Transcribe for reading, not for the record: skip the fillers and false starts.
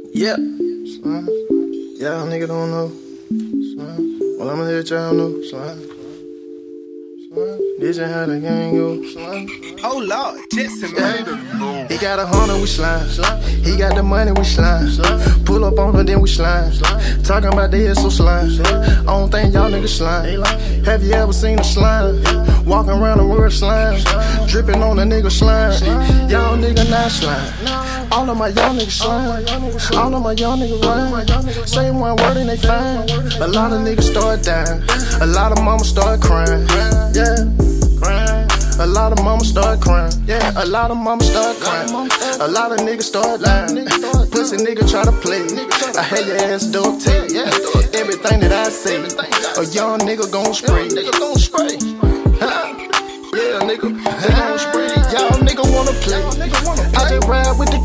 Yeah. Slime. Y'all nigga don't know. Slime. Well, I'ma let y'all know. Slime. Slime. This ain't how the game go. Slime. Oh Lord, Jetson, man. He got 100, we slime. He got the money, we slime. Pull up on her, then we slime. Talking about this, so slime. I don't think y'all niggas slime. Have you ever seen a slime? Walking around the world slime. Dripping on a nigga slime. Y'all nigga not slime. All of my young niggas slime. All of my young niggas rhyme. Say one word and they fine. A lot of niggas start dying. A lot of mamas start crying. Yeah, crying. A lot of mamas start crying. Yeah, a lot of mamas start crying. A lot of niggas start lying. Pussy nigga try to play. I had your ass dog tail. Yeah, everything that I say, a young nigga gon' spray. Yeah, nigga, they gon' spray. Y'all nigga wanna play. I just ride with the